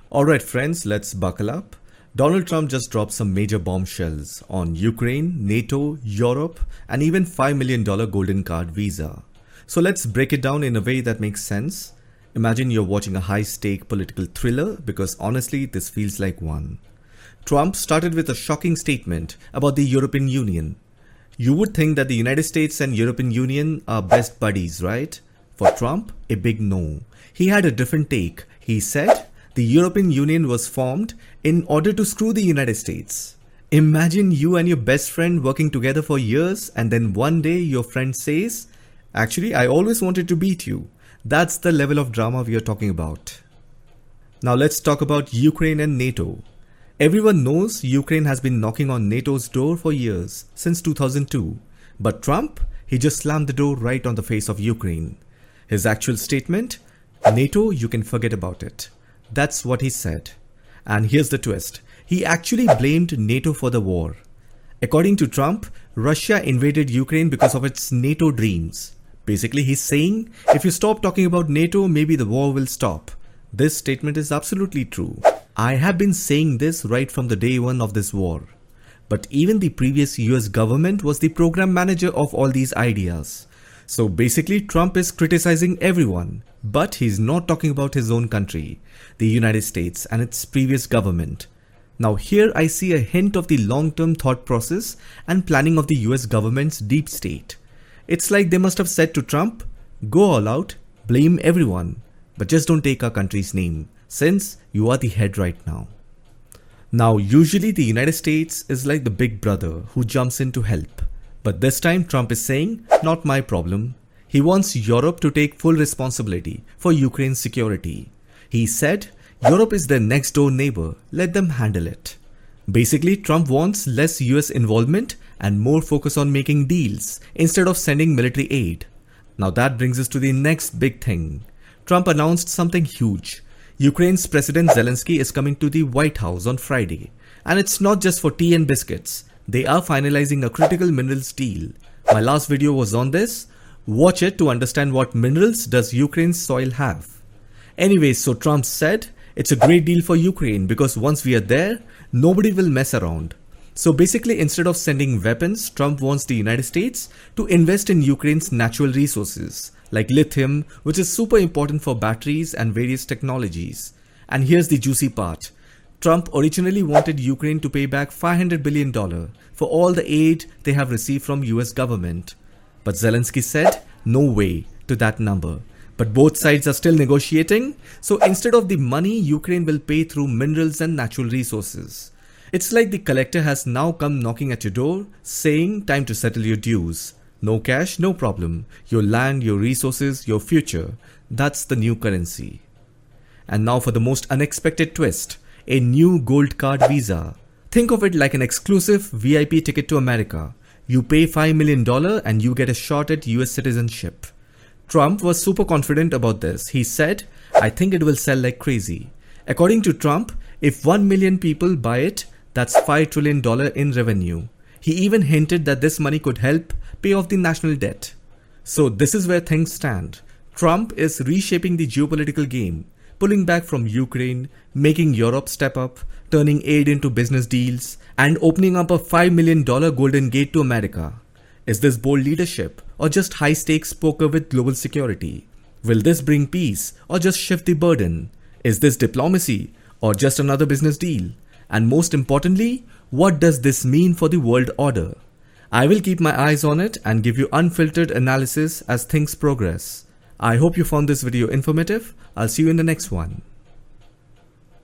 Alright friends, let's buckle up. Donald Trump just dropped some major bombshells on Ukraine, NATO, Europe, and even $5 million golden card visa. So let's break it down in a way that makes sense. Imagine you're watching a high-stake political thriller, because honestly this feels like one. Trump started with a shocking statement about the European Union. You would think that the United States and European Union are best buddies, right? For Trump, a big no. He had a different take. He said the European Union was formed in order to screw the United States. Imagine you and your best friend working together for years, and then one day your friend says, "Actually, I always wanted to beat you." That's the level of drama we are talking about. Now let's talk about Ukraine and NATO. Everyone knows Ukraine has been knocking on NATO's door for years, since 2002. But Trump, he just slammed the door right on the face of Ukraine. His actual statement, "NATO, you can forget about it." That's what he said. And here's the twist. He actually blamed NATO for the war. According to Trump, Russia invaded Ukraine because of its NATO dreams. Basically, he's saying, if you stop talking about NATO, maybe the war will stop. This statement is absolutely true. I have been saying this right from the day one of this war. But even the previous US government was the program manager of all these ideas. So basically, Trump is criticizing everyone, but he's not talking about his own country, the United States and its previous government. Now here I see a hint of the long-term thought process and planning of the US government's deep state. It's like they must have said to Trump, "Go all out, blame everyone, but just don't take our country's name, since you are the head right now." Now usually the United States is like the big brother who jumps in to help. But this time Trump is saying, not my problem. He wants Europe to take full responsibility for Ukraine's security. He said, Europe is their next door neighbor, let them handle it. Basically, Trump wants less US involvement and more focus on making deals instead of sending military aid. Now that brings us to the next big thing. Trump announced something huge. Ukraine's President Zelensky is coming to the White House on Friday. And it's not just for tea and biscuits. They are finalizing a critical minerals deal. My last video was on this. Watch it to understand what minerals does Ukraine's soil have. Anyways, so Trump said, it's a great deal for Ukraine because once we are there, nobody will mess around. So basically, instead of sending weapons, Trump wants the United States to invest in Ukraine's natural resources, like lithium, which is super important for batteries and various technologies. And here's the juicy part. Trump originally wanted Ukraine to pay back $500 billion for all the aid they have received from US government. But Zelensky said, no way to that number. But both sides are still negotiating, so instead of the money, Ukraine will pay through minerals and natural resources. It's like the collector has now come knocking at your door, saying time to settle your dues. No cash, no problem. Your land, your resources, your future. That's the new currency. And now for the most unexpected twist, a new gold card visa. Think of it like an exclusive VIP ticket to America. You pay $5 million and you get a shot at US citizenship. Trump was super confident about this. He said, I think it will sell like crazy. According to Trump, if 1 million people buy it, that's $5 trillion in revenue. He even hinted that this money could help pay off the national debt. So this is where things stand. Trump is reshaping the geopolitical game, pulling back from Ukraine, making Europe step up, turning aid into business deals, and opening up a $5 million golden gate to America. Is this bold leadership or just high-stakes poker with global security? Will this bring peace or just shift the burden? Is this diplomacy or just another business deal? And most importantly, what does this mean for the world order? I will keep my eyes on it and give you unfiltered analysis as things progress. I hope you found this video informative. I'll see you in the next one.